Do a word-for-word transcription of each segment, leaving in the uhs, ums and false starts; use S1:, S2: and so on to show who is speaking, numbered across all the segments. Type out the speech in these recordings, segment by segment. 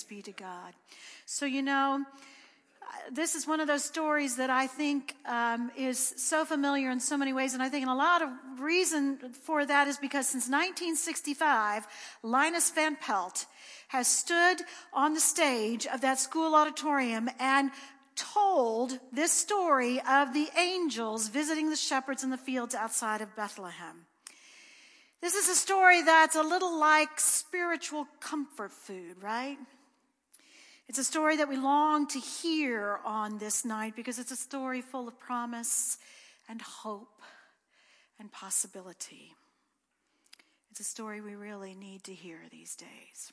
S1: be to God. So, you know, this is one of those stories that I think um, is so familiar in so many ways. And I think a lot of reason for that is because since nineteen sixty-five, Linus Van Pelt has stood on the stage of that school auditorium and told this story of the angels visiting the shepherds in the fields outside of Bethlehem. This is a story that's a little like spiritual comfort food, right? It's a story that we long to hear on this night because it's a story full of promise and hope and possibility. It's a story we really need to hear these days.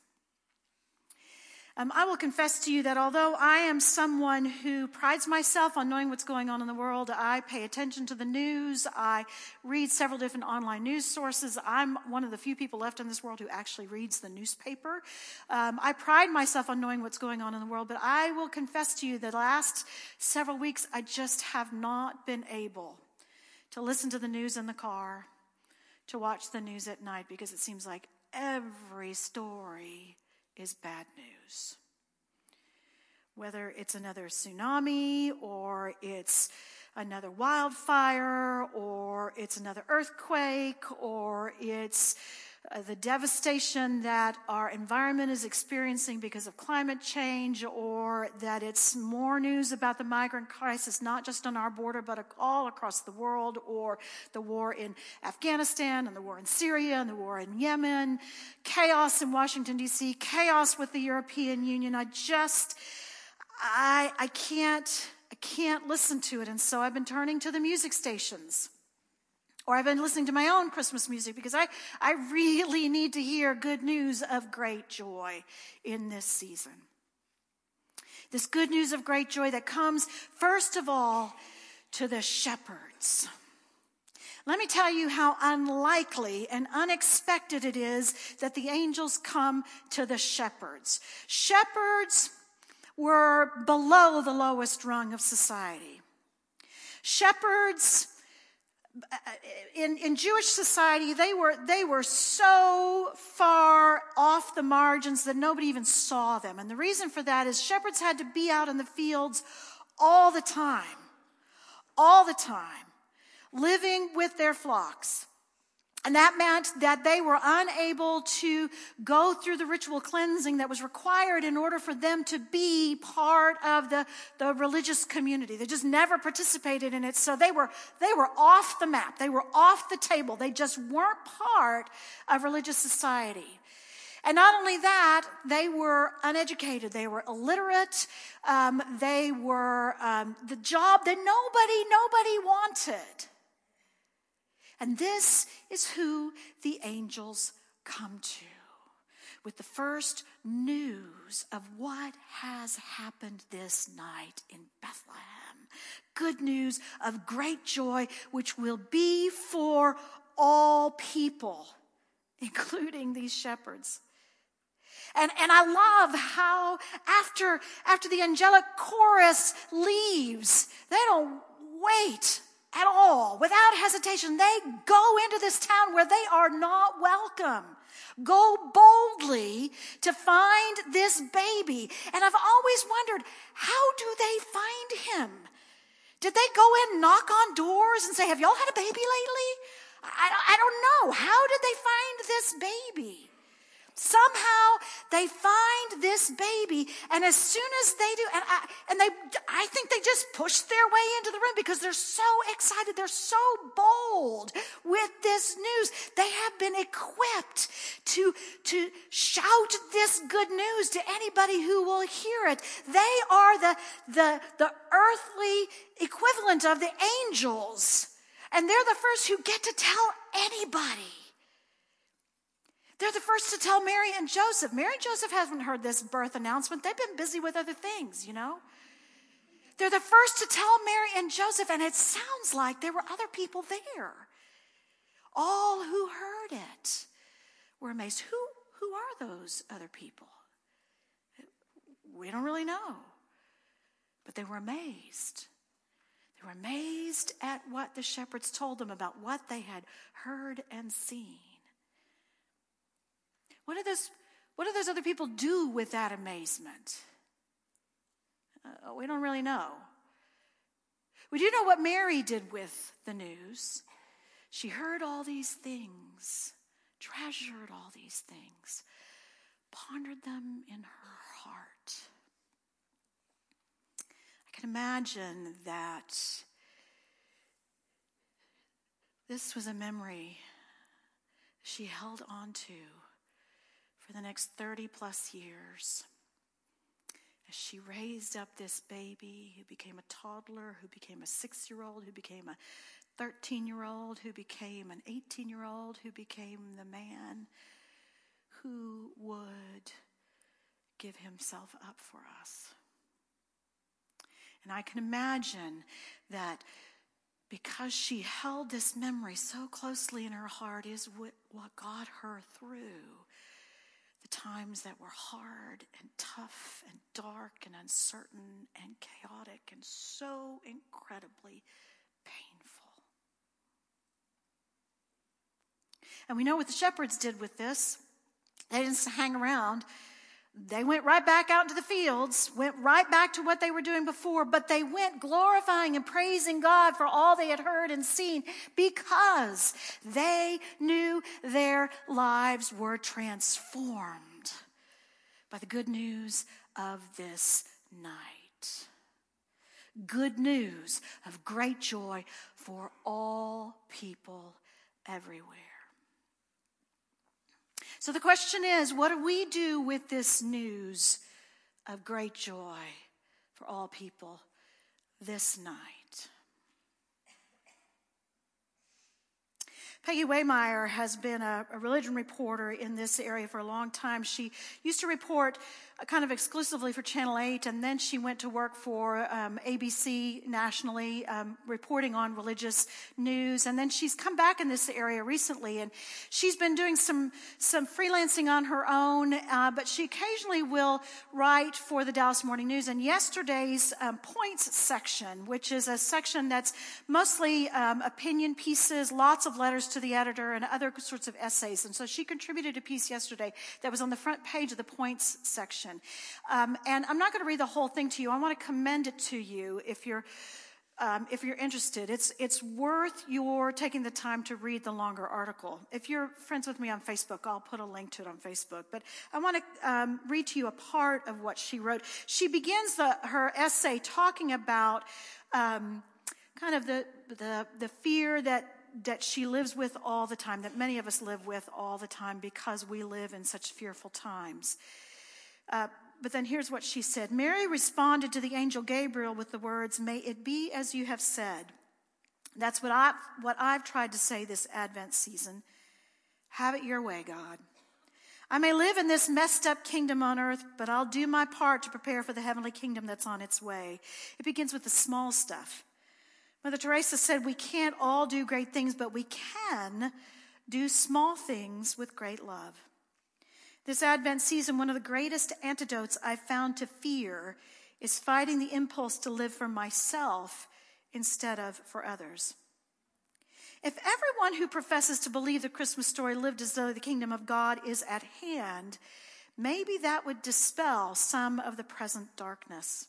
S1: Um, I will confess to you that although I am someone who prides myself on knowing what's going on in the world, I pay attention to the news, I read several different online news sources. I'm one of the few people left in this world who actually reads the newspaper. Um, I pride myself on knowing what's going on in the world, but I will confess to you that the last several weeks I just have not been able to listen to the news in the car, to watch the news at night, because it seems like every story is bad news. Whether it's another tsunami, or it's another wildfire, or it's another earthquake, or it's uh, the devastation that our environment is experiencing because of climate change, or that it's more news about the migrant crisis, not just on our border, but all across the world, or the war in Afghanistan, and the war in Syria, and the war in Yemen, chaos in Washington, D C, chaos with the European Union. I just, I, I can't, I can't listen to it. And so I've been turning to the music stations. Or I've been listening to my own Christmas music because I, I really need to hear good news of great joy in this season. This good news of great joy that comes, first of all, to the shepherds. Let me tell you how unlikely and unexpected it is that the angels come to the shepherds. Shepherds were below the lowest rung of society. Shepherds In, in Jewish society, they were, they were so far off the margins that nobody even saw them. And the reason for that is shepherds had to be out in the fields all the time, all the time, living with their flocks. And that meant that they were unable to go through the ritual cleansing that was required in order for them to be part of the, the religious community. They just never participated in it. So they were, they were off the map. They were off the table. They just weren't part of religious society. And not only that, they were uneducated. They were illiterate. Um, they were um, the job that nobody, nobody wanted. And this is who the angels come to, with the first news of what has happened this night in Bethlehem. Good news of great joy, which will be for all people, including these shepherds. And, and I love how after, after the angelic chorus leaves, they don't wait at all. Without hesitation, they go into this town where they are not welcome. Go boldly to find this baby. And I've always wondered, how do they find him? Did they go in, knock on doors and say, have y'all had a baby lately? I, I don't know. How did they find this baby? Somehow they find this baby, and as soon as they do, and I, and they, I think they just push their way into the room because they're so excited, they're so bold with this news. They have been equipped to, to shout this good news to anybody who will hear it. They are the, the, the earthly equivalent of the angels, and they're the first who get to tell anybody. They're the first to tell Mary and Joseph. Mary and Joseph haven't heard this birth announcement. They've been busy with other things, you know. They're the first to tell Mary and Joseph, and it sounds like there were other people there. All who heard it were amazed. Who, who are those other people? We don't really know. But they were amazed. They were amazed at what the shepherds told them about what they had heard and seen. What do those, What do those other people do with that amazement? Uh, we don't really know. We do know what Mary did with the news. She heard all these things, treasured all these things, pondered them in her heart. I can imagine that this was a memory she held on to for the next thirty plus years as she raised up this baby who became a toddler, who became a six-year-old, who became a thirteen-year-old, who became an eighteen-year-old, who became the man who would give himself up for us. And I can imagine that because she held this memory so closely in her heart is what, what got her through the times that were hard and tough and dark and uncertain and chaotic and so incredibly painful. And we know what the shepherds did with this. They didn't hang around. They went right back out into the fields, went right back to what they were doing before, but they went glorifying and praising God for all they had heard and seen because they knew their lives were transformed by the good news of this night. Good news of great joy for all people everywhere. So the question is, what do we do with this news of great joy for all people this night? Peggy Waymeyer has been a, a religion reporter in this area for a long time. She used to report kind of exclusively for Channel eight, and then she went to work for um, A B C nationally, um, reporting on religious news. And then she's come back in this area recently, and she's been doing some some freelancing on her own, uh, but she occasionally will write for the Dallas Morning News. And yesterday's um, Points section, which is a section that's mostly um, opinion pieces, lots of letters to the editor and other sorts of essays. And so she contributed a piece yesterday that was on the front page of the Points section. Um, and I'm not going to read the whole thing to you. I want to commend it to you if you're um, if you're interested. It's it's worth your taking the time to read the longer article. If you're friends with me on Facebook, I'll put a link to it on Facebook. But I want to um, read to you a part of what she wrote. She begins the, her essay talking about um, kind of the the the fear that that she lives with all the time, that many of us live with all the time because we live in such fearful times. Uh, but then here's what she said. Mary responded to the angel Gabriel with the words, "May it be as you have said." That's what I what I've tried to say this Advent season. Have it your way, God. I may live in this messed up kingdom on earth, but I'll do my part to prepare for the heavenly kingdom that's on its way. It begins with the small stuff. Mother Teresa said we can't all do great things, but we can do small things with great love. This Advent season, one of the greatest antidotes I've found to fear is fighting the impulse to live for myself instead of for others. If everyone who professes to believe the Christmas story lived as though the kingdom of God is at hand, maybe that would dispel some of the present darkness.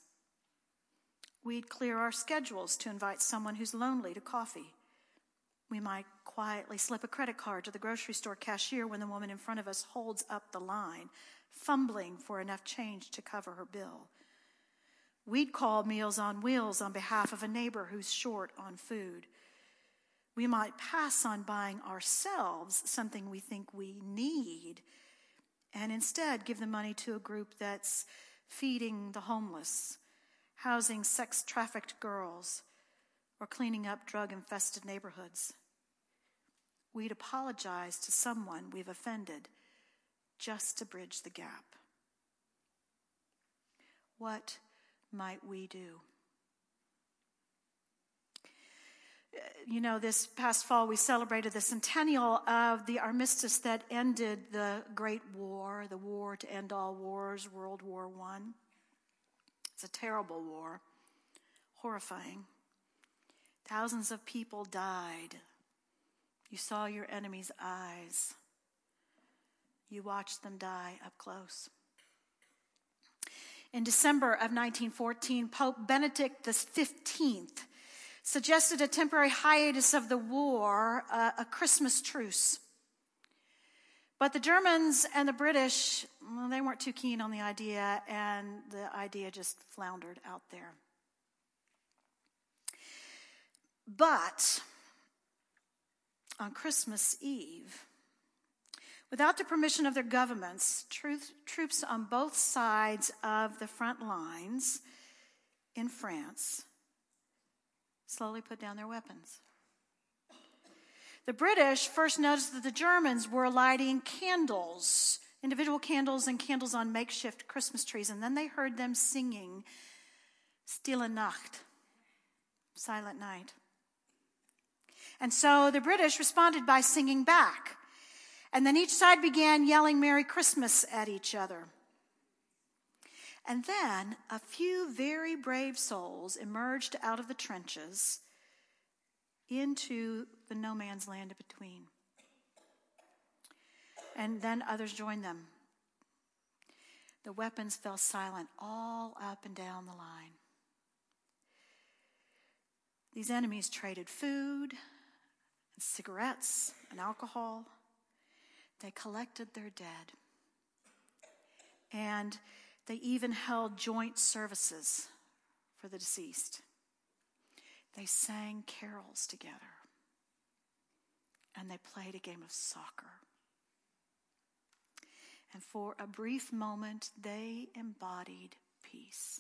S1: We'd clear our schedules to invite someone who's lonely to coffee. We might quietly slip a credit card to the grocery store cashier when the woman in front of us holds up the line, fumbling for enough change to cover her bill. We'd call Meals on Wheels on behalf of a neighbor who's short on food. We might pass on buying ourselves something we think we need and instead give the money to a group that's feeding the homeless, housing sex-trafficked girls, or cleaning up drug-infested neighborhoods. We'd apologize to someone we've offended just to bridge the gap. What might we do? You know, this past fall we celebrated the centennial of the armistice that ended the Great War, the war to end all wars, World War One. It's a terrible war, horrifying. Thousands of people died. You saw your enemy's eyes. You watched them die up close. In December of nineteen fourteen, Pope Benedict the fifteenth suggested a temporary hiatus of the war, uh, a Christmas truce. But the Germans and the British, well, they weren't too keen on the idea, and the idea just floundered out there. But on Christmas Eve, without the permission of their governments, truth, troops on both sides of the front lines in France slowly put down their weapons. The British first noticed that the Germans were lighting candles, individual candles and candles on makeshift Christmas trees, and then they heard them singing Stille Nacht, Silent Night. And so the British responded by singing back. And then each side began yelling Merry Christmas at each other. And then a few very brave souls emerged out of the trenches into the no man's land in between. And then others joined them. The weapons fell silent all up and down the line. These enemies traded food and cigarettes and alcohol. They collected their dead. And they even held joint services for the deceased. They sang carols together. And they played a game of soccer. And for a brief moment, they embodied peace.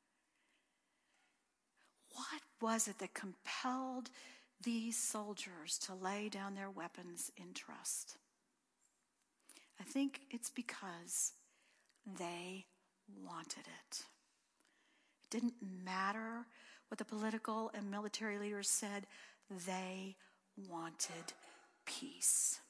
S1: What was it that compelled these soldiers to lay down their weapons in trust? I think it's because they wanted it. It didn't matter what the political and military leaders said. They wanted peace.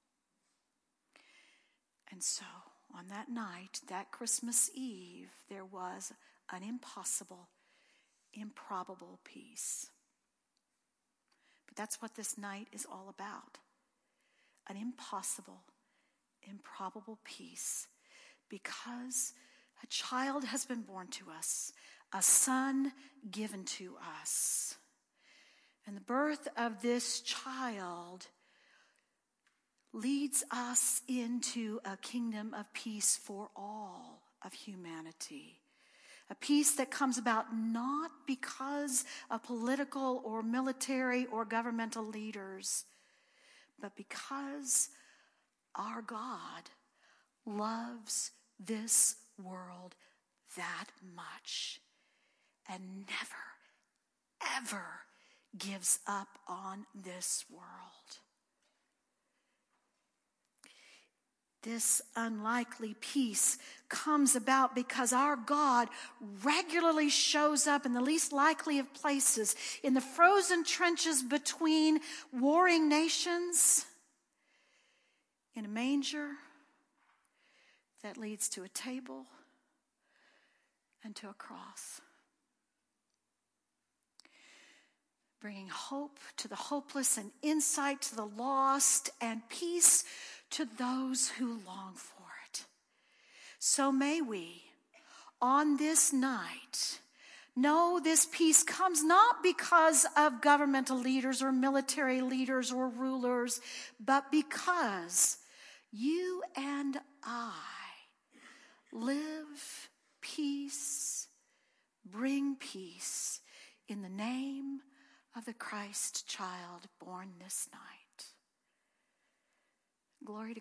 S1: And so, on that night, that Christmas Eve, there was an impossible, improbable peace. But that's what this night is all about. An impossible, improbable peace, because a child has been born to us, a son given to us. And the birth of this child leads us into a kingdom of peace for all of humanity. A peace that comes about not because of political or military or governmental leaders, but because our God loves this world that much and never, ever gives up on this world. This unlikely peace comes about because our God regularly shows up in the least likely of places, in the frozen trenches between warring nations, in a manger that leads to a table and to a cross, bringing hope to the hopeless and insight to the lost and peace to those who long for it. So may we, on this night, know this peace comes not because of governmental leaders or military leaders or rulers, but because you and I live peace, bring peace in the name of the Christ child born this night. Glory to